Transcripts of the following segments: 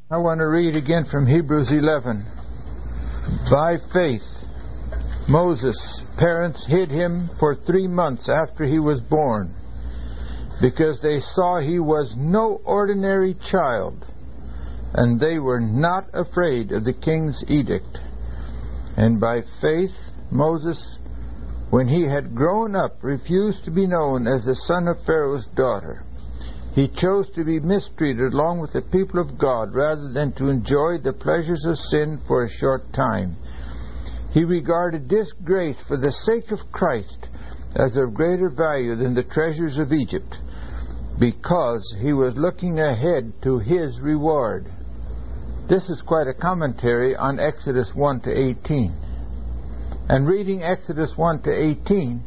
I want to read again from Hebrews 11. By faith, Moses' parents hid him for 3 months after he was born, because they saw he was no ordinary child, and they were not afraid of the king's edict. And by faith, Moses, when he had grown up, refused to be known as the son of Pharaoh's daughter. He chose to be mistreated along with the people of God rather than to enjoy the pleasures of sin for a short time. He regarded disgrace for the sake of Christ as of greater value than the treasures of Egypt, because he was looking ahead to his reward. This is quite a commentary on Exodus 1 to 18. And reading Exodus 1 to 18,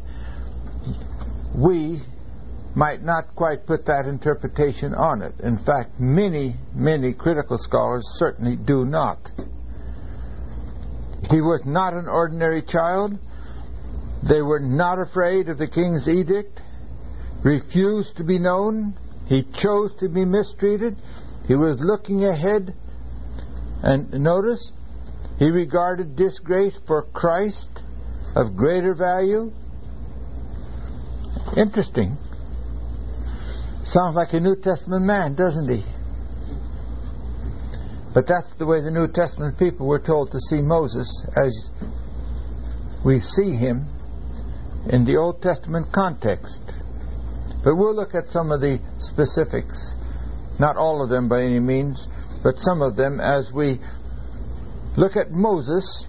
we might not quite put that interpretation on it. In fact, many critical scholars certainly do not. He was not an ordinary child. They were not afraid of the king's edict, refused to be known. He chose to be mistreated. He was looking ahead. And notice, he regarded disgrace for Christ of greater value. Interesting. Sounds like a New Testament man, doesn't he? But that's the way the New Testament people were told to see Moses, as we see him in the Old Testament context. But we'll look at some of the specifics. Not all of them by any means, but some of them as we look at Moses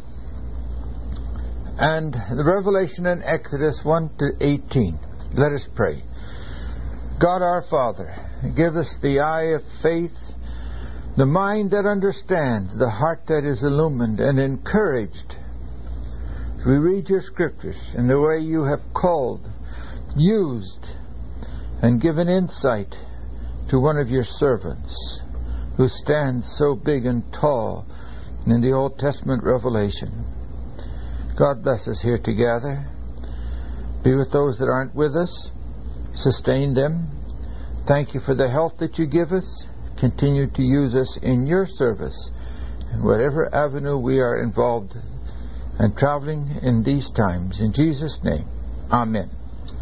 and the revelation in Exodus 1 to 18. Let us pray. God our Father, give us the eye of faith, the mind that understands, the heart that is illumined and encouraged. As we read your scriptures in the way you have called, used, and given insight to one of your servants who stands so big and tall in the Old Testament revelation. God bless us here together. Be with those that aren't with us. Sustain them. Thank you for the health that you give us. Continue to use us in your service in whatever avenue we are involved and traveling in these times. In Jesus' name, amen.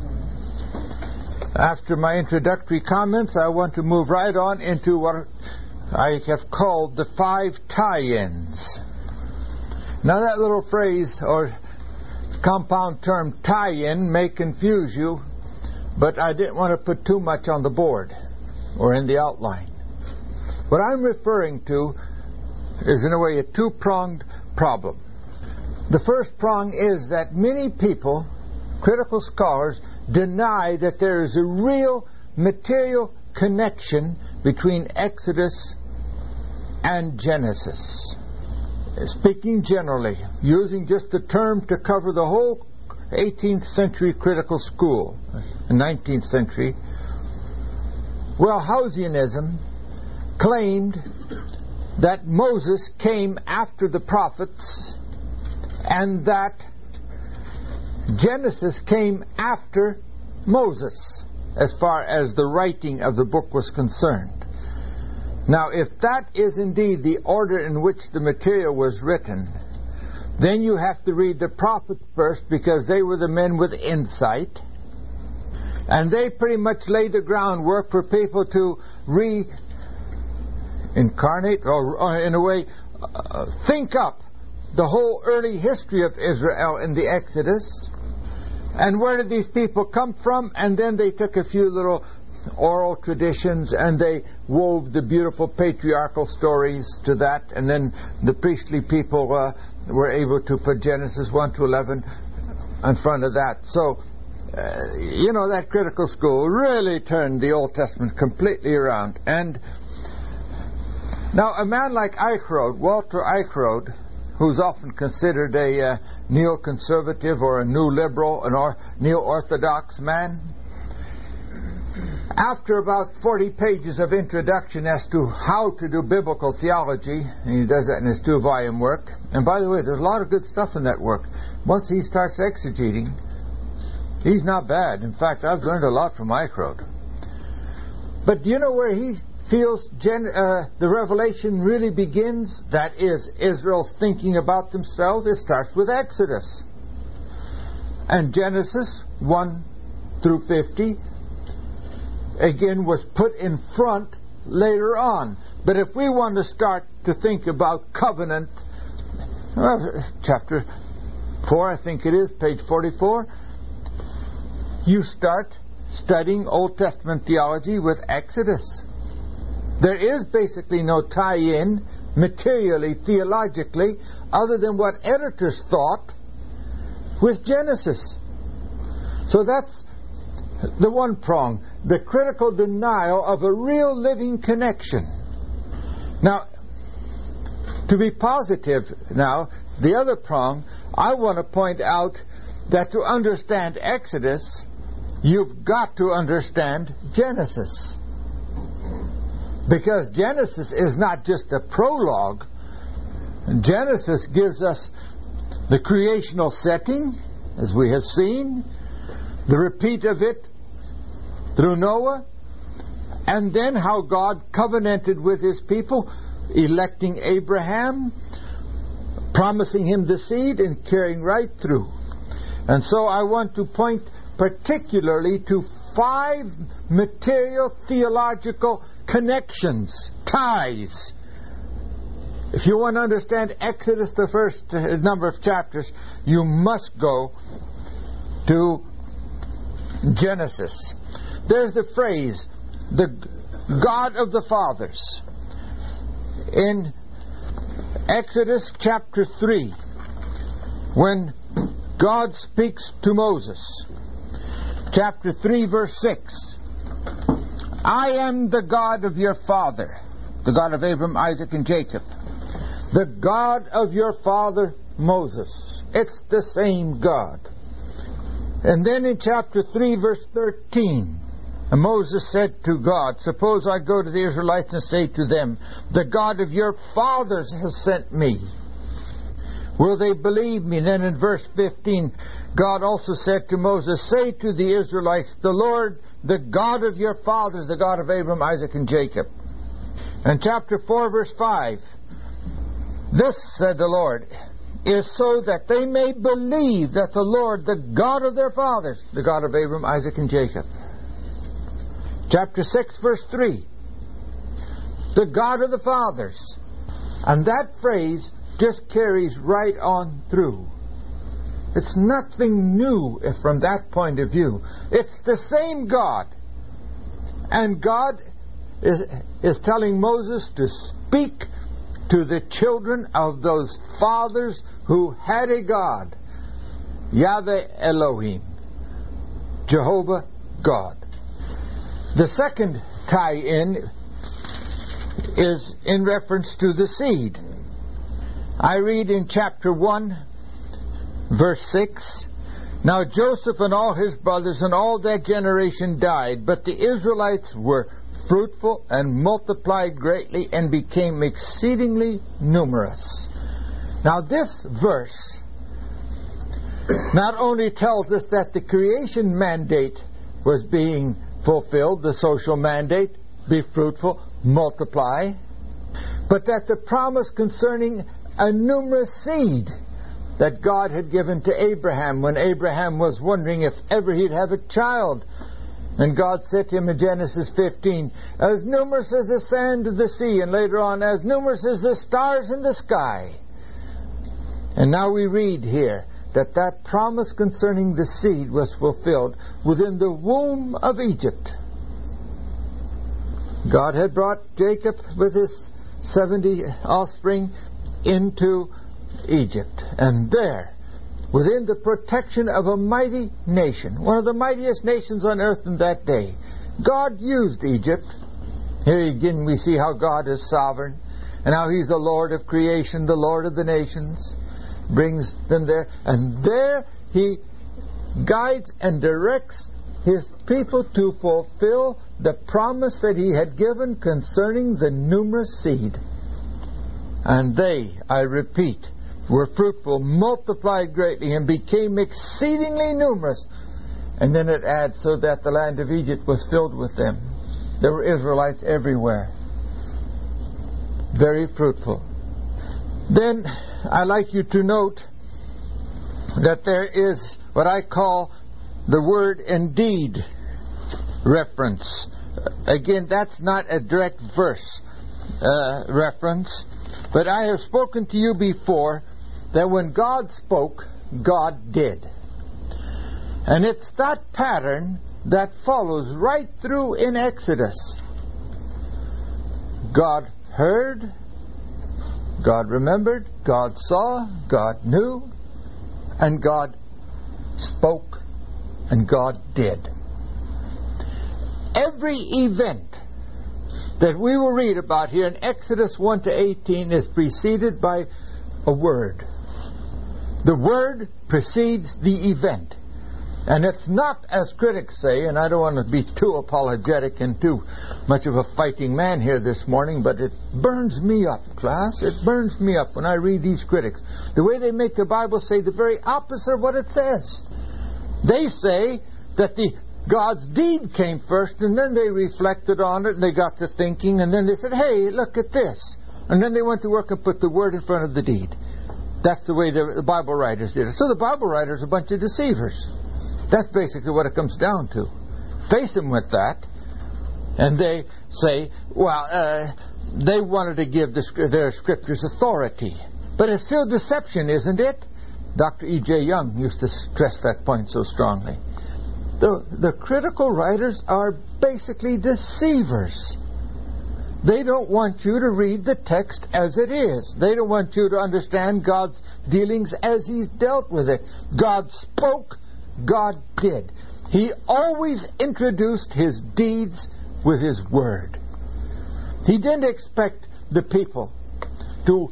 After my introductory comments, I want to move right on into what I have called the 5 tie-ins. Now that little phrase or compound term tie-in may confuse you, but I didn't want to put too much on the board or in the outline. What I'm referring to is in a way a two-pronged problem. The first prong is that many people, critical scholars, deny that there is a real material connection between Exodus and Genesis. Speaking generally, using just the term to cover the whole 18th century critical school, the 19th century, Wellhausianism claimed that Moses came after the prophets and that Genesis came after Moses as far as the writing of the book was concerned. Now, if that is indeed the order in which the material was written, then you have to read the prophets first, because they were the men with insight, and they pretty much laid the groundwork for people to reincarnate, or in a way, think up the whole early history of Israel in the Exodus, and where did these people come from, and then they took a few little oral traditions and they wove the beautiful patriarchal stories to that, and then the priestly people were able to put Genesis 1 to 11 in front of that. So, that critical school really turned the Old Testament completely around. And now a man like Eichrodt, Walter Eichrodt, who's often considered a neoconservative or a new liberal, a neo-orthodox man, after about 40 pages of introduction as to how to do biblical theology, and he does that in his 2-volume work, and by the way, there's a lot of good stuff in that work. Once he starts exegeting, he's not bad. In fact, I've learned a lot from Eichrodt. But do you know where he feels the revelation really begins, that is, Israel's thinking about themselves, it starts with Exodus. And Genesis 1 through 50, again, was put in front later on. But if we want to start to think about covenant, chapter 4, I think it is, page 44, you start studying Old Testament theology with Exodus. There is basically no tie-in, materially, theologically, other than what editors thought with Genesis. So that's the one prong, the critical denial of a real living connection. Now, to be positive now, the other prong, I want to point out that to understand Exodus, you've got to understand Genesis. Because Genesis is not just a prologue. Genesis gives us the creational setting, as we have seen, the repeat of it through Noah, and then how God covenanted with His people, electing Abraham, promising him the seed, and carrying right through. And so I want to point particularly to 5 material theological connections, ties. If you want to understand Exodus, the first number of chapters, you must go to Genesis. There's the phrase, the God of the fathers. In Exodus chapter 3, when God speaks to Moses, chapter 3, verse 6, I am the God of your father, the God of Abraham, Isaac, and Jacob, the God of your father Moses. It's the same God. And then in chapter 3, verse 13, Moses said to God, suppose I go to the Israelites and say to them, the God of your fathers has sent me. Will they believe me? Then in verse 15, God also said to Moses, say to the Israelites, the Lord, the God of your fathers, the God of Abraham, Isaac, and Jacob. And chapter 4, verse 5, this, said the Lord, is so that they may believe that the Lord, the God of their fathers, the God of Abraham, Isaac, and Jacob. Chapter 6, verse 3, the God of the fathers. And that phrase just carries right on through. It's nothing new from that point of view. It's the same God. And God is telling Moses to speak to the children of those fathers who had a God. Yahweh Elohim. Jehovah God. The second tie-in is in reference to the seed. I read in chapter 1, verse 6, now Joseph and all his brothers and all that generation died, but the Israelites were fruitful and multiplied greatly and became exceedingly numerous. Now this verse not only tells us that the creation mandate was being fulfilled, the social mandate, be fruitful, multiply, but that the promise concerning a numerous seed that God had given to Abraham when Abraham was wondering if ever he'd have a child. And God said to him in Genesis 15, as numerous as the sand of the sea, and later on, as numerous as the stars in the sky. And now we read here that that promise concerning the seed was fulfilled within the womb of Egypt. God had brought Jacob with his 70 offspring into Egypt. And there, within the protection of a mighty nation, one of the mightiest nations on earth in that day, God used Egypt. Here again we see how God is sovereign and how He's the Lord of creation, the Lord of the nations. Brings them there, and there He guides and directs His people to fulfill the promise that He had given concerning the numerous seed. And they, I repeat, were fruitful, multiplied greatly, and became exceedingly numerous. And then it adds, so that the land of Egypt was filled with them. There were Israelites everywhere. very fruitful. Then I like you to note that there is what I call the word indeed reference. Again, that's not a direct verse reference, but I have spoken to you before that when God spoke, God did. And it's that pattern that follows right through in Exodus. God heard, God remembered, God saw, God knew, and God spoke, and God did. Every event that we will read about here in Exodus 1 to 18 is preceded by a word. The word precedes the event. And it's not, as critics say, and I don't want to be too apologetic and too much of a fighting man here this morning, but it burns me up, class. It burns me up when I read these critics. The way they make the Bible say the very opposite of what it says. They say that God's deed came first, and then they reflected on it, and they got to thinking, and then they said, hey, look at this. And then they went to work and put the word in front of the deed. That's the way the Bible writers did it. So the Bible writers are a bunch of deceivers. That's basically what it comes down to. Face them with that, and they say, well, they wanted to give their scriptures authority. But it's still deception, isn't it? Dr. E.J. Young used to stress that point so strongly. The critical writers are basically deceivers. They don't want you to read the text as it is. They don't want you to understand God's dealings as He's dealt with it. God spoke, God did. He always introduced His deeds with His word. He didn't expect the people to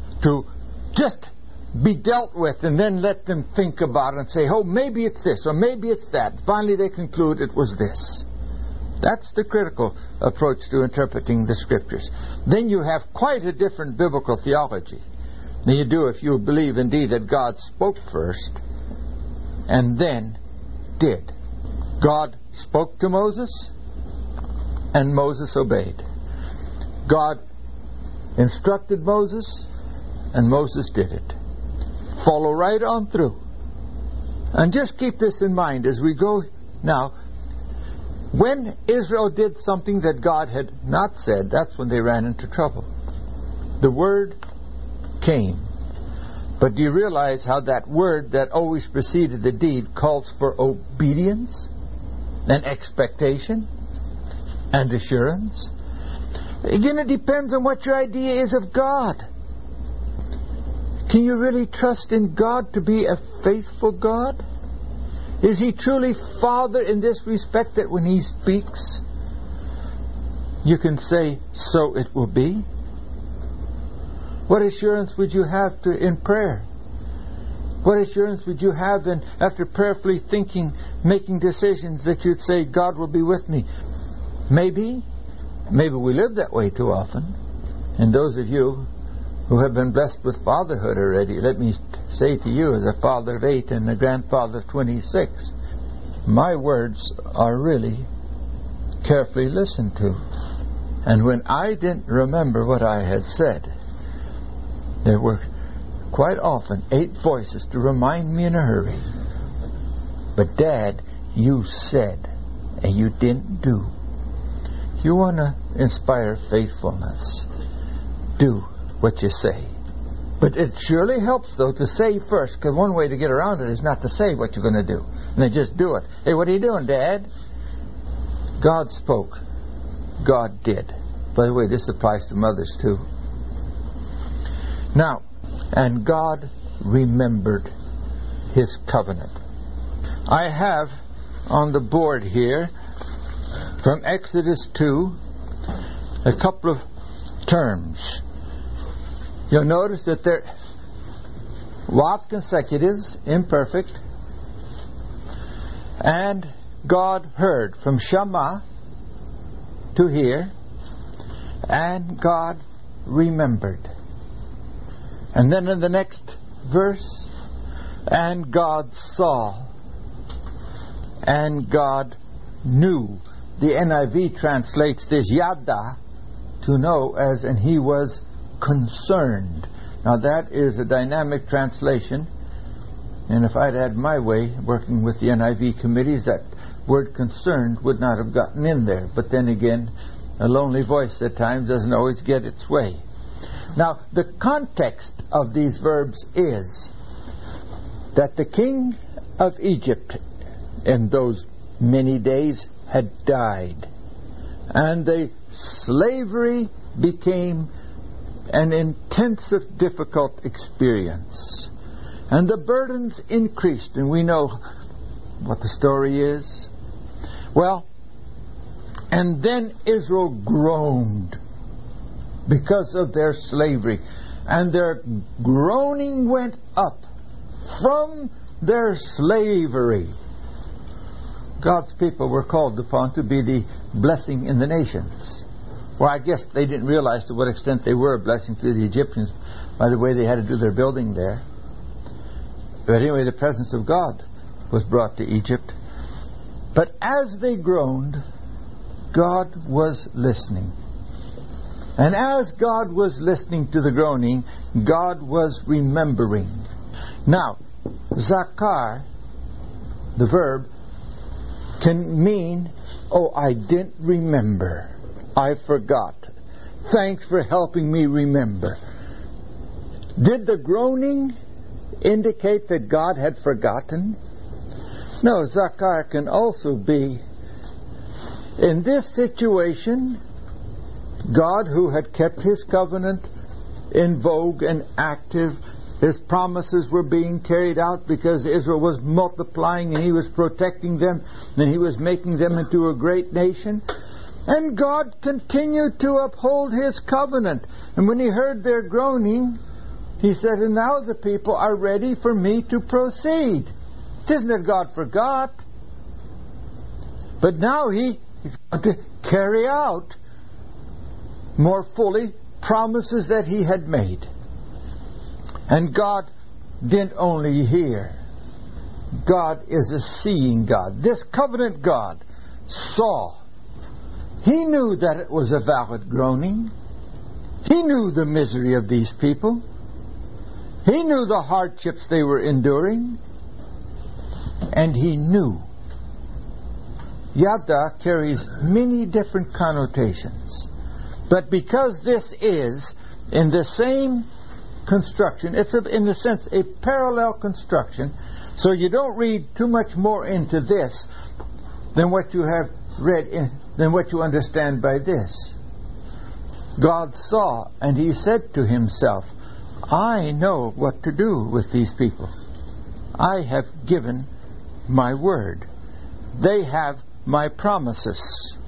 just be dealt with and then let them think about it and say, oh, maybe it's this or maybe it's that. Finally they conclude it was this. That's the critical approach to interpreting the Scriptures. Then you have quite a different biblical theology than you do if you believe indeed that God spoke first and then did. God spoke to Moses and Moses obeyed. God instructed Moses and Moses did it. Follow right on through. And just keep this in mind as we go now. When Israel did something that God had not said, that's when they ran into trouble. The word came. But do you realize how that word that always preceded the deed calls for obedience and expectation and assurance? Again, it depends on what your idea is of God. Can you really trust in God to be a faithful God? Is He truly Father in this respect that when He speaks, you can say, so it will be? What assurance would you have in prayer? What assurance would you have then after prayerfully thinking, making decisions that you'd say, God will be with me? Maybe we live that way too often. And those of you who have been blessed with fatherhood already, let me say to you as a father of 8 and a grandfather of 26, my words are really carefully listened to. And when I didn't remember what I had said, there were quite often 8 voices to remind me in a hurry. But Dad, you said, and you didn't do. You want to inspire faithfulness, do what you say. But it surely helps, though, to say first, because one way to get around it is not to say what you're going to do, and then just do it. Hey, what are you doing, Dad? God spoke. God did. By the way, this applies to mothers, too. Now, and God remembered His covenant. I have on the board here, from Exodus 2, a couple of terms. You'll notice that they're lot consecutives, imperfect. And God heard, from Shema to hear, and God remembered. And then in the next verse, and God saw, and God knew. The NIV translates this yada, to know, as and He was concerned. Now that is a dynamic translation, and if I'd had my way working with the NIV committees, that word concerned would not have gotten in there. But then again, a lonely voice at times doesn't always get its way. Now, the context of these verbs is that the king of Egypt in those many days had died, and the slavery became an intensive, difficult experience, and the burdens increased, and we know what the story is. Well, and then Israel groaned because of their slavery, and their groaning went up from their slavery. God's people were called upon to be the blessing in the nations. Well, I guess they didn't realize to what extent they were a blessing to the Egyptians by the way they had to do their building there. But anyway, the presence of God was brought to Egypt. But as they groaned, God was listening. And as God was listening to the groaning, God was remembering. Now, zakar, the verb, can mean, oh, I didn't remember. I forgot. Thanks for helping me remember. Did the groaning indicate that God had forgotten? No, zakar can also be, in this situation, God, who had kept His covenant in vogue and active, His promises were being carried out because Israel was multiplying and He was protecting them and He was making them into a great nation. And God continued to uphold His covenant. And when He heard their groaning, He said, and now the people are ready for me to proceed. It isn't that God forgot, but now He's going to carry out more fully promises that He had made. And God didn't only hear. God is a seeing God. This covenant God saw. He knew that it was a valid groaning. He knew the misery of these people. He knew the hardships they were enduring. And He knew. Yada carries many different connotations. But because this is in the same construction, it's in a sense a parallel construction, so you don't read too much more into this than what you have read than what you understand by this. God saw, and He said to Himself, I know what to do with these people. I have given my word. They have my promises.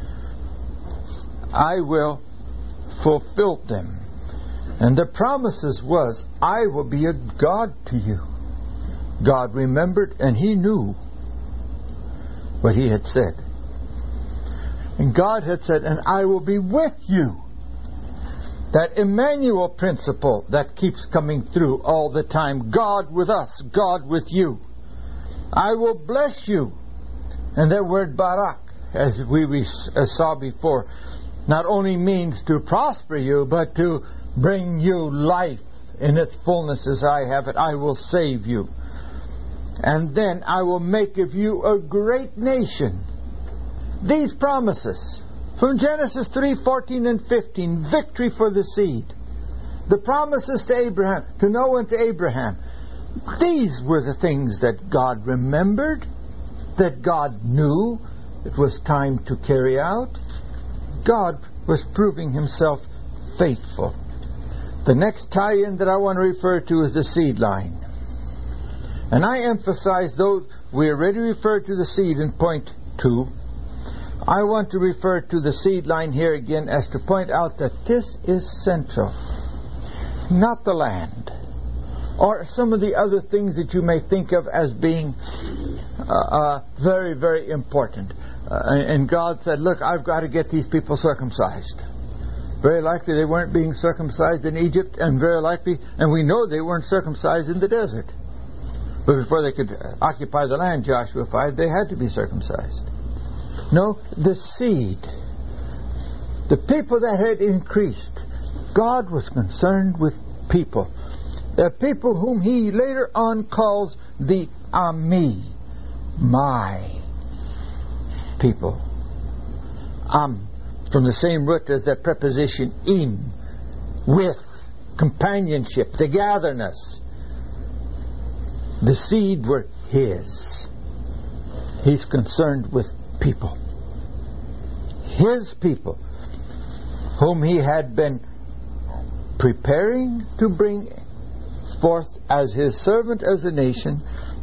I will fulfill them. And the promises was, I will be a God to you. God remembered, and He knew what He had said. And God had said, and I will be with you. That Emmanuel principle that keeps coming through all the time. God with us, God with you. I will bless you. And that word barak, as we saw before, not only means to prosper you, but to bring you life in its fullness as I have it. I will save you. And then I will make of you a great nation. These promises from Genesis 3:14 and 15, victory for the seed. The promises to Abraham, to Noah and to Abraham. These were the things that God remembered, that God knew it was time to carry out. God was proving Himself faithful. The next tie-in that I want to refer to is the seed line. And I emphasize, though we already referred to the seed in point 2, I want to refer to the seed line here again as to point out that this is central. Not the land, or some of the other things that you may think of as being very, very important. And God said, look, I've got to get these people circumcised. Very likely they weren't being circumcised in Egypt, and very likely, and we know they weren't circumcised in the desert. But before they could occupy the land, Joshua 5, they had to be circumcised. No, the seed. The people that had increased. God was concerned with people. People whom He later on calls the Ami, my people. From the same root as the preposition im, with, companionship, togetherness. The seed were His. He's concerned with people. His people, whom He had been preparing to bring forth as His servant as a nation.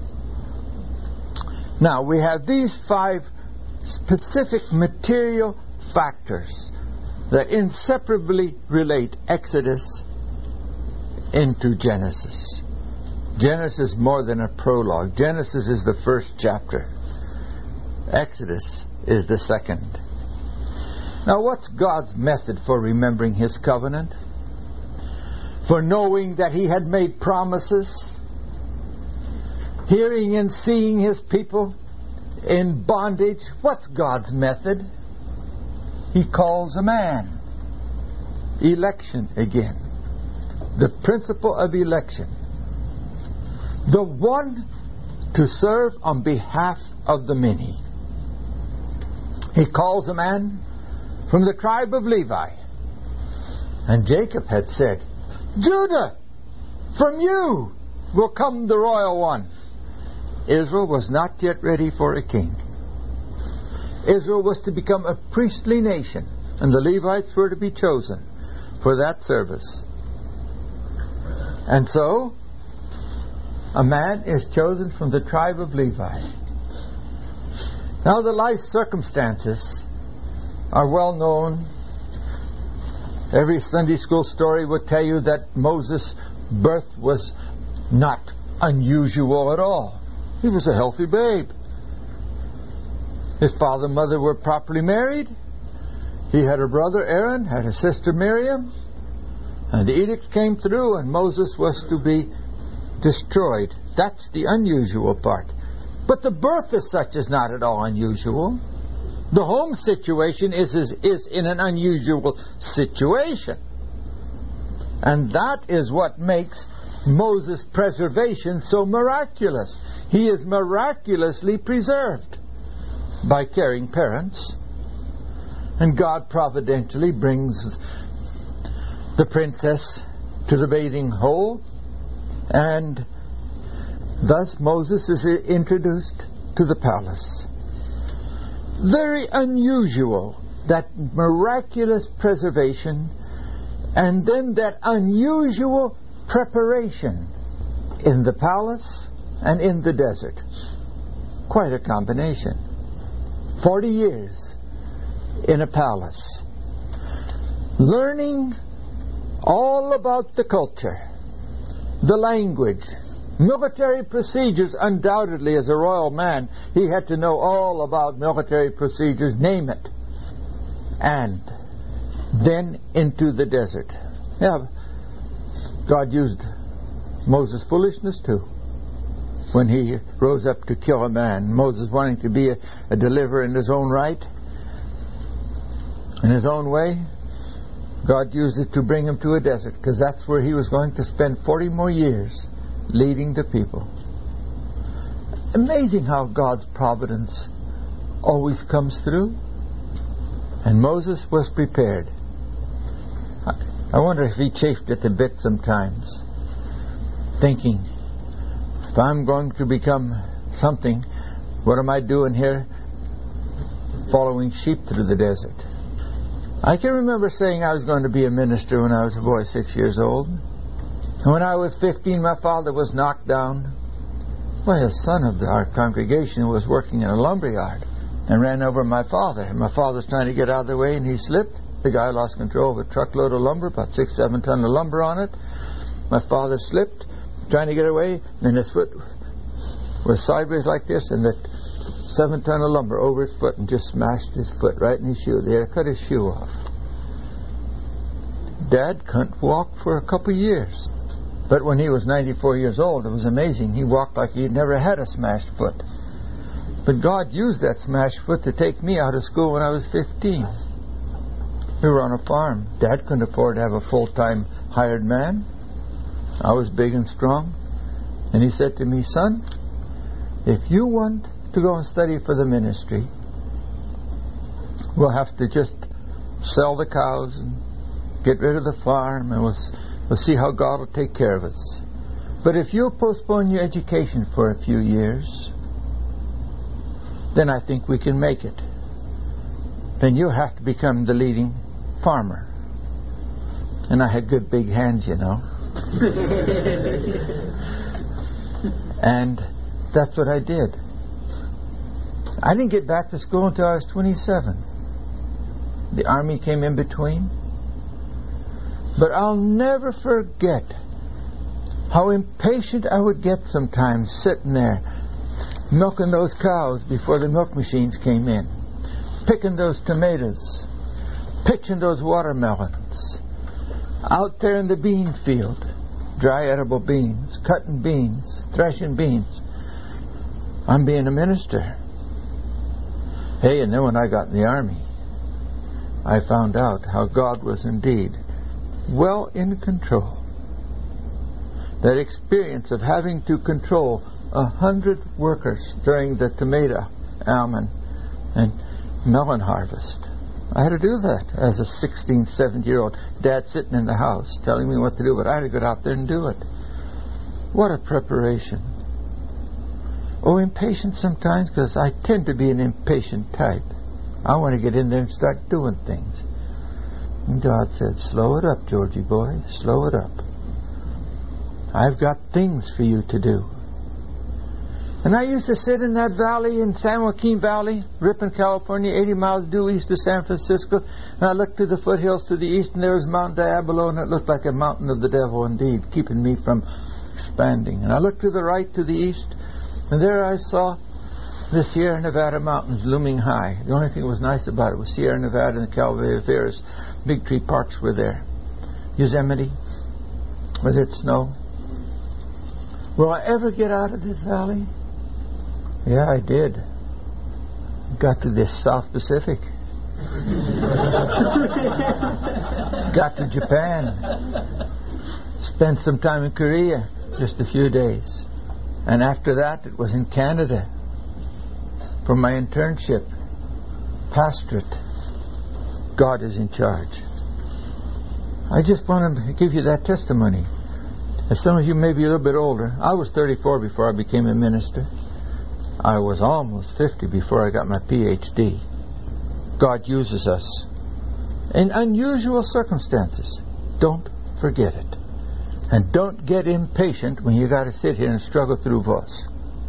Now, we have these 5 specific material factors that inseparably relate Exodus into Genesis. Genesis is more than a prologue. Genesis is the first chapter. Exodus is the second. Now, what's God's method for remembering His covenant? For knowing that He had made promises? Hearing and seeing His people in bondage? What's God's method? He calls a man. Election again. The principle of election. The one to serve on behalf of the many. He calls a man from the tribe of Levi. And Jacob had said, Judah, from you will come the royal one. Israel was not yet ready for a king. Israel was to become a priestly nation, and the Levites were to be chosen for that service. And so, a man is chosen from the tribe of Levi. Now, the life circumstances are well known. Every Sunday school story would tell you that Moses' birth was not unusual at all. He was a healthy babe. His father and mother were properly married. He had a brother Aaron, had a sister Miriam, and the edict came through and Moses was to be destroyed. That's the unusual part. But the birth as such is not at all unusual. The home situation is in an unusual situation. And that is what makes Moses' preservation so miraculous. He is miraculously preserved by caring parents. And God providentially brings the princess to the bathing hole, and thus Moses is introduced to the palace. Very unusual, that miraculous preservation, and then that unusual preparation in the palace and in the desert. Quite a combination. 40 years in a palace, learning all about the culture, the language, military procedures. Undoubtedly, as a royal man, he had to know all about military procedures, name it. And then into the desert. Yeah, God used Moses' foolishness too. When he rose up to kill a man, Moses wanting to be a deliverer in his own right, in his own way, God used it to bring him to a desert, because that's where he was going to spend 40 more years leading the people. Amazing how God's providence always comes through. And Moses was prepared. I wonder if he chafed at the bit sometimes, thinking, if I'm going to become something, what am I doing here following sheep through the desert? I can remember saying I was going to be a minister when I was a boy, 6 years old. And when I was 15, my father was knocked down by a son of our congregation who was working in a lumber yard and ran over my father. And my father was trying to get out of the way and he slipped. The guy lost control of a truckload of lumber, about 6-7 tons of lumber on it. My father slipped, trying to get away, and his foot was sideways like this, and that 7 ton of lumber over his foot and just smashed his foot right in his shoe. They had to cut his shoe off. Dad couldn't walk for a couple of years. But when he was 94 years old, it was amazing. He walked like he'd never had a smashed foot. But God used that smashed foot to take me out of school when I was 15. We were on a farm. Dad couldn't afford to have a full-time hired man. I was big and strong. And he said to me, son, if you want to go and study for the ministry, we'll have to just sell the cows and get rid of the farm, and we'll see how God will take care of us. But if you'll postpone your education for a few years, then I think we can make it. Then you'll have to become the leading farmer. And I had good big hands, you know. And that's what I did. I didn't get back to school until I was 27. The Army came in between. But I'll never forget how impatient I would get sometimes sitting there milking those cows before the milk machines came in, picking those tomatoes, pitching those watermelons, out there in the bean field, dry edible beans, cutting beans, threshing beans. I'm being a minister. Hey, and then when I got in the Army, I found out how God was indeed well in control. That experience of having to control 100 workers during the tomato, almond, and melon harvest. I had to do that as a 16, 17-year-old. Dad sitting in the house telling me what to do, but I had to get out there and do it. What a preparation. Oh, impatient sometimes, because I tend to be an impatient type. I want to get in there and start doing things. And God said, slow it up, Georgie boy, slow it up. I've got things for you to do. And I used to sit in that valley, in San Joaquin Valley, Ripon, California, 80 miles due east of San Francisco, and I looked to the foothills to the east, and there was Mount Diablo, and it looked like a mountain of the devil indeed, keeping me from expanding. And I looked to the right, to the east, and there I saw the Sierra Nevada mountains looming high. The only thing that was nice about it was Sierra Nevada and the Calaveras. Big tree parks were there. Yosemite, with its snow. Will I ever get out of this valley? Yeah, I did. Got to the South Pacific. Got to Japan. Spent some time in Korea, just a few days. And after that, it was in Canada for my internship. Pastorate. God is in charge. I just want to give you that testimony. As some of you may be a little bit older, I was 34 before I became a minister. I was almost 50 before I got my PhD. God uses us in unusual circumstances. Don't forget it. And don't get impatient when you got to sit here and struggle through Voss.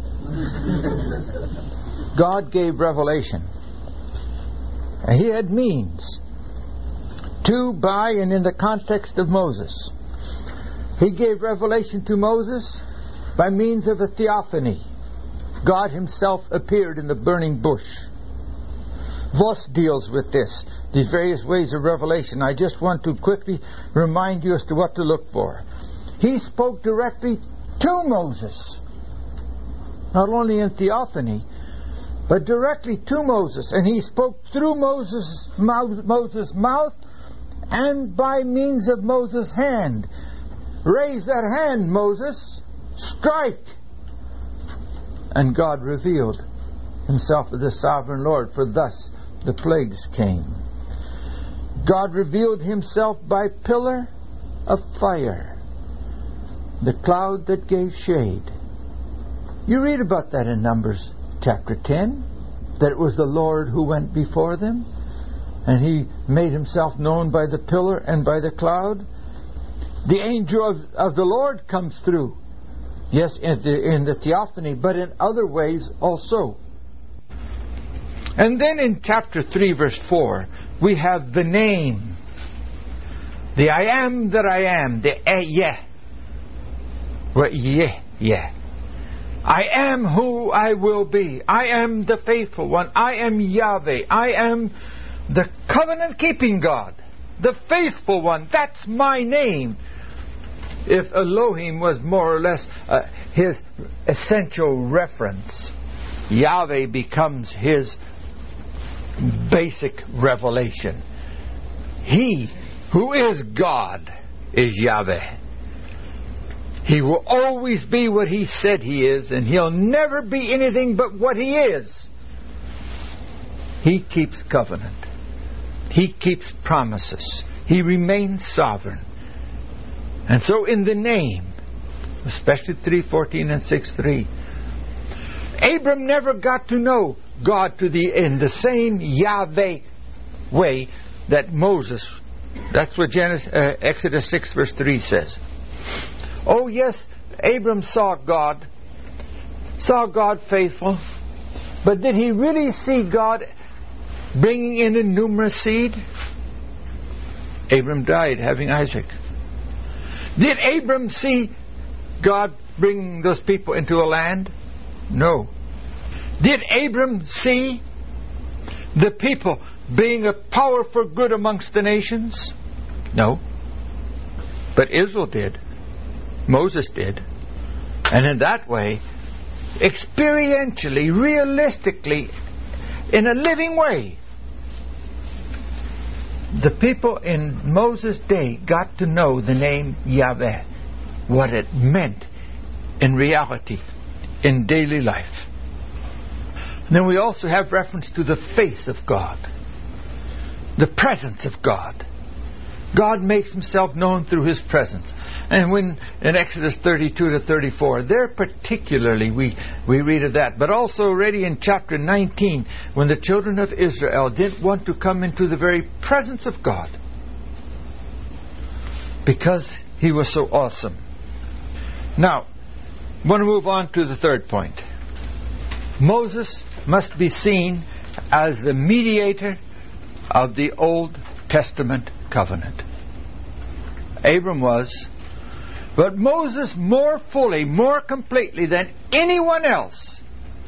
God gave revelation. And He had means to, by, and in the context of Moses. He gave revelation to Moses by means of a theophany. God Himself appeared in the burning bush. Voss deals with this, these various ways of revelation. I just want to quickly remind you as to what to look for. He spoke directly to Moses, not only in theophany, but directly to Moses. And He spoke through Moses' mouth and by means of Moses' hand. Raise that hand, Moses. Strike. And God revealed Himself as the sovereign Lord, for thus the plagues came. God revealed Himself by pillar of fire, the cloud that gave shade. You read about that in Numbers chapter 10, that it was the Lord who went before them, and He made Himself known by the pillar and by the cloud. The angel of the Lord comes through. Yes, in the theophany, but in other ways also. And then in chapter 3, verse 4, we have the name. The I am that I am. The yeah. Well, yeah. I am who I will be. I am the faithful one. I am Yahweh. I am the covenant-keeping God. The faithful one. That's my name. If Elohim was more or less His essential reference, Yahweh becomes His basic revelation. He who is God is Yahweh. He will always be what He said He is, and He'll never be anything but what He is. He keeps covenant. He keeps promises. He remains sovereign. And so in the name, especially 3:14 and 6:3, Abram never got to know God in the same Yahweh way that Moses. That's what Exodus 6 verse 3 says. Oh yes, Abram saw God faithful, but did he really see God bringing in a numerous seed? Abram died having Isaac. Did Abram see God bring those people into a land? No. Did Abram see the people being a power for good amongst the nations? No. But Israel did. Moses did. And in that way, experientially, realistically, in a living way, the people in Moses' day got to know the name Yahweh, what it meant in reality, in daily life. And then we also have reference to the face of God, the presence of God. God makes Himself known through His presence. And when in Exodus 32 to 34, there particularly we read of that. But also already in chapter 19, when the children of Israel didn't want to come into the very presence of God because He was so awesome. Now, I want to move on to the third point. Moses must be seen as the mediator of the Old Testament covenant. Abram was, but Moses more fully, more completely than anyone else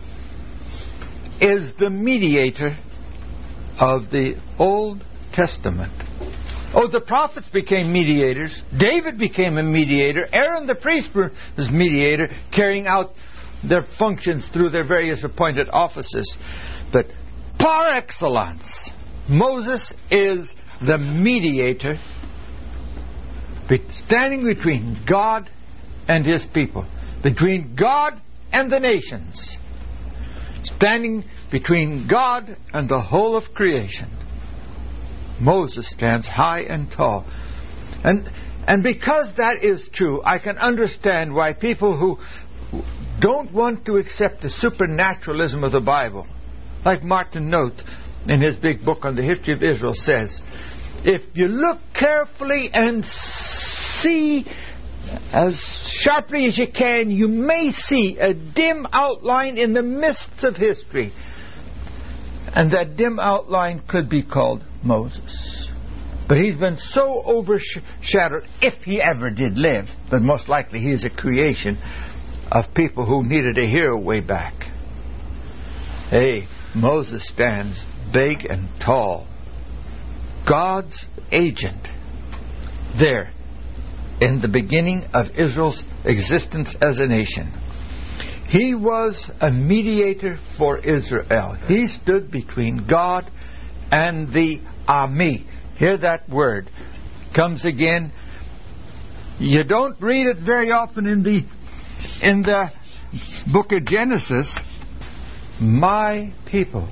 is the mediator of the Old Testament. Oh, the prophets became mediators. David became a mediator. Aaron the priest was mediator, carrying out their functions through their various appointed offices. But par excellence, Moses is the mediator standing between God and His people, between God and the nations, standing between God and the whole of creation. Moses stands high and tall. And because that is true, I can understand why people who don't want to accept the supernaturalism of the Bible, like Martin Noth in his big book on the history of Israel says, if you look carefully and see as sharply as you can, you may see a dim outline in the mists of history. And that dim outline could be called Moses. But he's been so overshadowed, if he ever did live, but most likely he is a creation of people who needed a hero way back. Hey, Moses stands big and tall, God's agent there in the beginning of Israel's existence as a nation. He was a mediator for Israel. He stood between God and the Ami. Hear that word. Comes again. You don't read it very often in the book of Genesis. My people.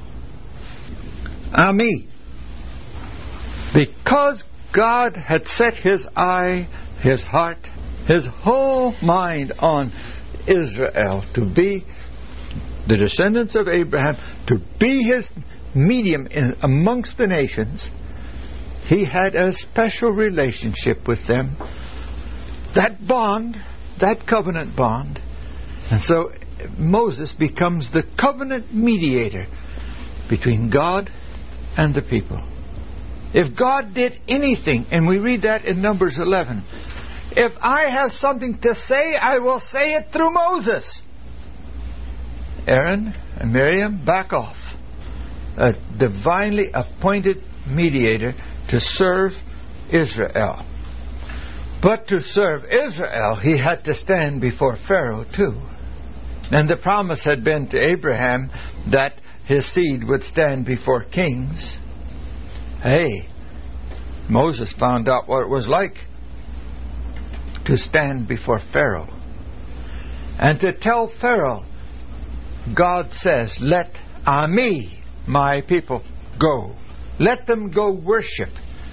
Ami. Because God had set His eye, His heart, His whole mind on Israel to be the descendants of Abraham, to be His medium amongst the nations, He had a special relationship with them. That bond, that covenant bond. And so Moses becomes the covenant mediator between God and the people. If God did anything, and we read that in Numbers 11, if I have something to say, I will say it through Moses. Aaron and Miriam, back off. A divinely appointed mediator to serve Israel. But to serve Israel, he had to stand before Pharaoh too. And the promise had been to Abraham that his seed would stand before kings. Hey, Moses found out what it was like to stand before Pharaoh and to tell Pharaoh, God says, let me, my people, go. Let them go worship.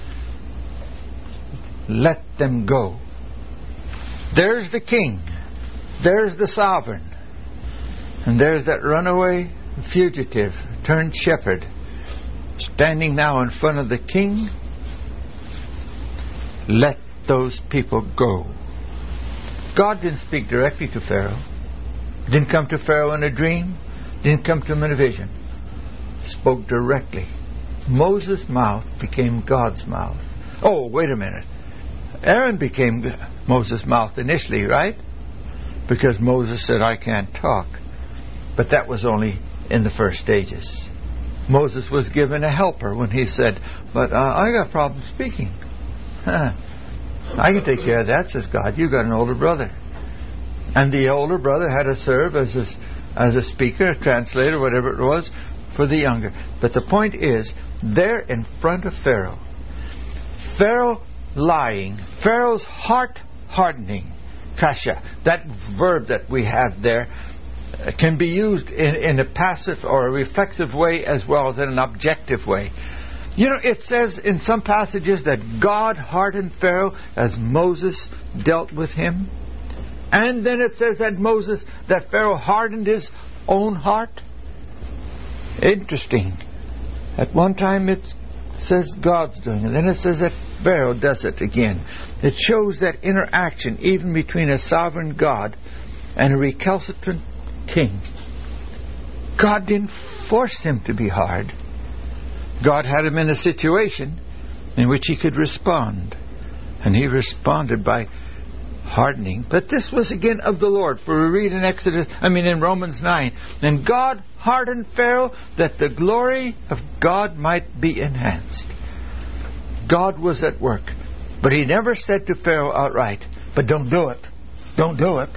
Let them go. There's the king. There's the sovereign. And there's that runaway fugitive turned shepherd standing now in front of the king. Let those people go. God didn't speak directly to Pharaoh. Didn't come to Pharaoh in a dream. Didn't come to him in a vision. Spoke directly. Moses' mouth became God's mouth. Oh, wait a minute. Aaron became Moses' mouth initially, right? Because Moses said, I can't talk. But that was only in the first stages. Moses was given a helper when he said, but I got problems speaking. I can take care of that, says God. You've got an older brother. And the older brother had to serve as a speaker, a translator, whatever it was, for the younger. But the point is, there in front of Pharaoh, Pharaoh lying, Pharaoh's heart hardening, kasha, that verb that we have there, can be used in a passive or a reflexive way as well as in an objective way. You know, it says in some passages that God hardened Pharaoh as Moses dealt with him. And then it says that Pharaoh hardened his own heart. Interesting. At one time it says God's doing it. Then it says that Pharaoh does it again. It shows that interaction even between a sovereign God and a recalcitrant king. God didn't force him to be hard. God had him in a situation in which he could respond. And he responded by hardening. But this was again of the Lord. For we read in Romans 9. And God hardened Pharaoh that the glory of God might be enhanced. God was at work. But he never said to Pharaoh outright, but don't do it. Don't do it.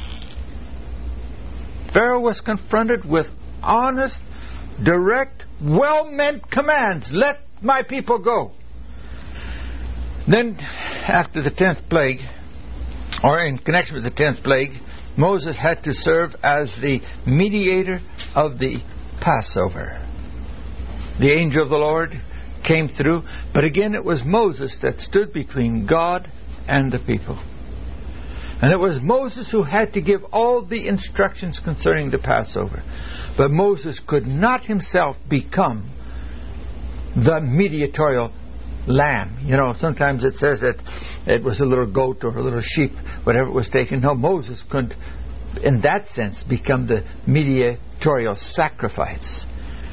Pharaoh was confronted with honest, direct, well-meant commands. Let my people go. Then, after the 10th plague, or in connection with the 10th plague, Moses had to serve as the mediator of the Passover. The angel of the Lord came through, but again it was Moses that stood between God and the people. And it was Moses who had to give all the instructions concerning the Passover. But Moses could not himself become the mediatorial lamb. You know, sometimes it says that it was a little goat or a little sheep, whatever it was taken. No, Moses couldn't, in that sense, become the mediatorial sacrifice.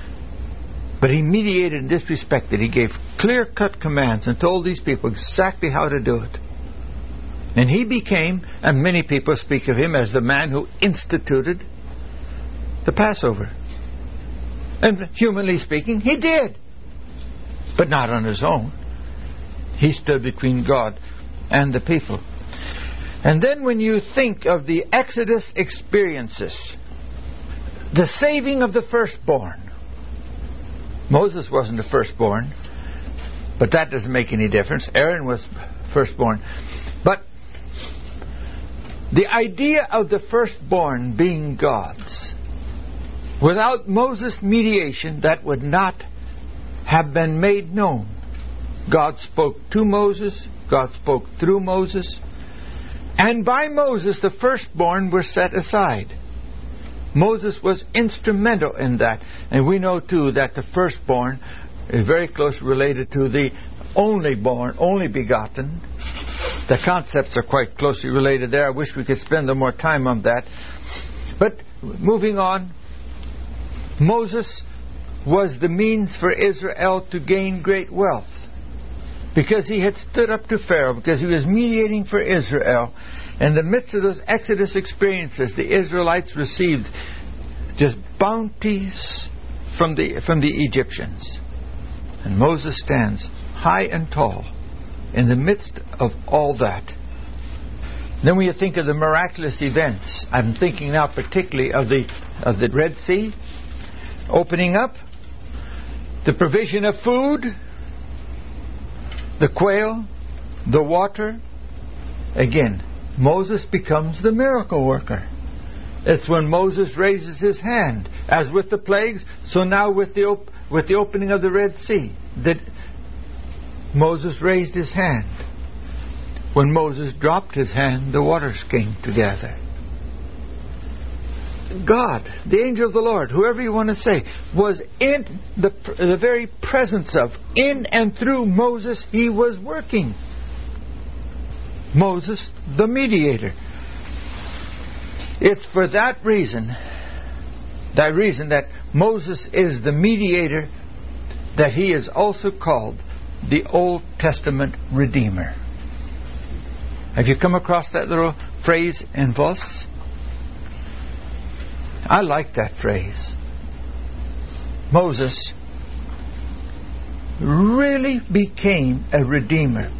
But he mediated in this respect, that he gave clear-cut commands and told these people exactly how to do it. And he became, and many people speak of him as the man who instituted the Passover. And humanly speaking, he did. But not on his own. He stood between God and the people. And then when you think of the Exodus experiences, the saving of the firstborn. Moses wasn't the firstborn, but that doesn't make any difference. Aaron was firstborn. But the idea of the firstborn being God's, without Moses' mediation, that would not have been made known. God spoke to Moses, God spoke through Moses, and by Moses the firstborn were set aside. Moses was instrumental in that. And we know too that the firstborn is very closely related to the only born, only begotten. The concepts are quite closely related there. I wish we could spend a little more time on that. But moving on, Moses was the means for Israel to gain great wealth. Because he had stood up to Pharaoh, because he was mediating for Israel. In the midst of those Exodus experiences, the Israelites received just bounties from the Egyptians. And Moses stands high and tall in the midst of all that. Then when you think of the miraculous events, I'm thinking now particularly of the Red Sea opening up, the provision of food, the quail, the water. Again, Moses becomes the miracle worker. It's when Moses raises his hand, as with the plagues, so now with the opening of the Red Sea, that Moses raised his hand. When Moses dropped his hand, the waters came together. God, the angel of the Lord, whoever you want to say, was in the very presence of, in and through Moses, he was working. Moses, the mediator. It's for that reason that Moses is the mediator, that he is also called the Old Testament Redeemer. Have you come across that little phrase in Vos? I like that phrase. Moses really became a redeemer.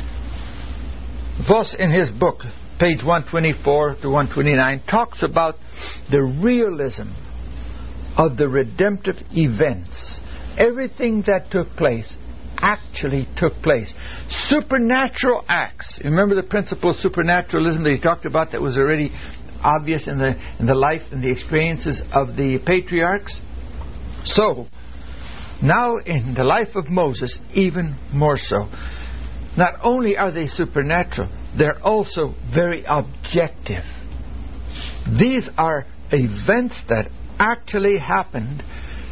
Vos, in his book, page 124 to 129, talks about the realism of the redemptive events. Everything that took place actually took place. Supernatural acts. Remember the principle of supernaturalism that he talked about that was already obvious in the life and the experiences of the patriarchs? So, now in the life of Moses, even more so. Not only are they supernatural, they're also very objective. These are events that actually happened.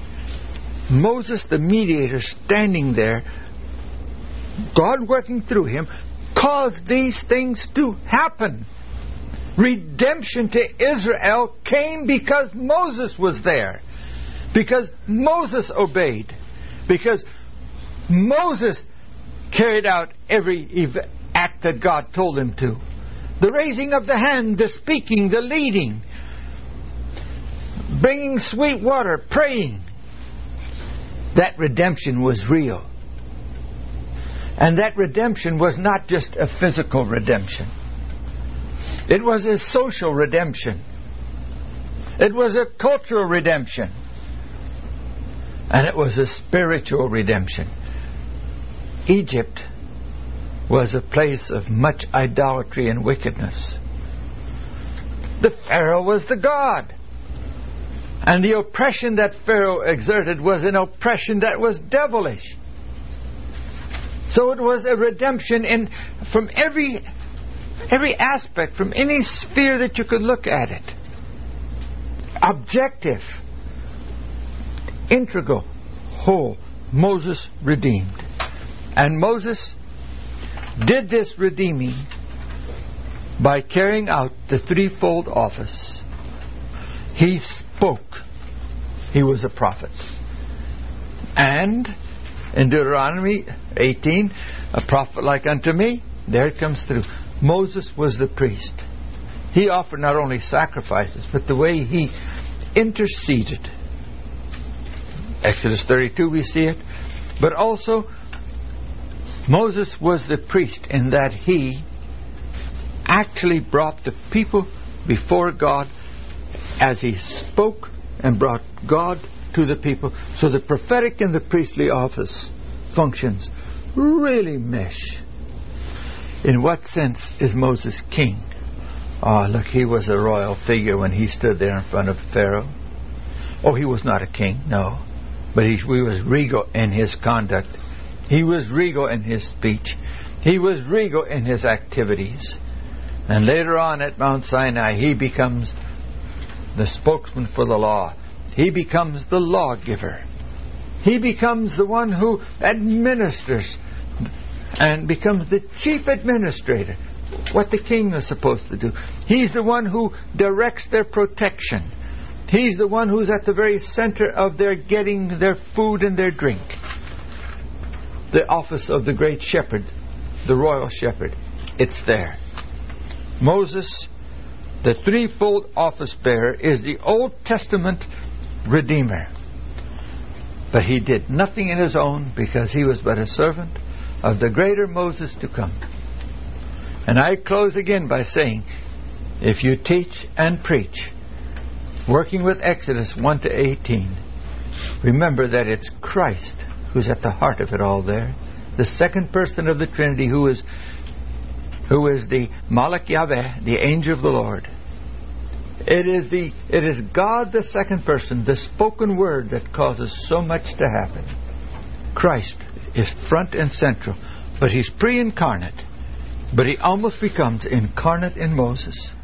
Moses, the mediator, standing there, God working through him, caused these things to happen. Redemption to Israel came because Moses was there. Because Moses obeyed. Because Moses carried out every act that God told him to. The raising of the hand, the speaking, the leading, bringing sweet water, praying. That redemption was real. And that redemption was not just a physical redemption. It was a social redemption. It was a cultural redemption. And it was a spiritual redemption. Egypt was a place of much idolatry and wickedness. The Pharaoh was the god. And the oppression that Pharaoh exerted was an oppression that was devilish. So it was a redemption from every aspect, from any sphere that you could look at it. Objective, integral, whole. Moses redeemed. And Moses did this redeeming by carrying out the threefold office. He spoke. He was a prophet. And in Deuteronomy 18, a prophet like unto me, there it comes through. Moses was the priest. He offered not only sacrifices, but the way he interceded. Exodus 32, we see it. But also, Moses was the priest in that he actually brought the people before God as he spoke and brought God to the people. So the prophetic and the priestly office functions really mesh. In what sense is Moses king? Oh, look, he was a royal figure when he stood there in front of Pharaoh. Oh, he was not a king, no. But he was regal in his conduct. He was regal in his speech. He was regal in his activities. And later on at Mount Sinai, he becomes the spokesman for the law. He becomes the lawgiver. He becomes the one who administers and becomes the chief administrator. What the king is supposed to do. He's the one who directs their protection. He's the one who's at the very center of their getting their food and their drink. The office of the great shepherd, the royal shepherd, it's there. Moses, the threefold office bearer, is the Old Testament Redeemer. But he did nothing in his own because he was but a servant of the greater Moses to come. And I close again by saying, if you teach and preach, working with Exodus 1 to 18, remember that it's Christ who's at the heart of it all there. the second person of the Trinity, who is the Malach Yahweh, the angel of the Lord. It is God, the second person, the spoken word, that causes so much to happen. Christ is front and central, but He's pre-incarnate. But He almost becomes incarnate in Moses.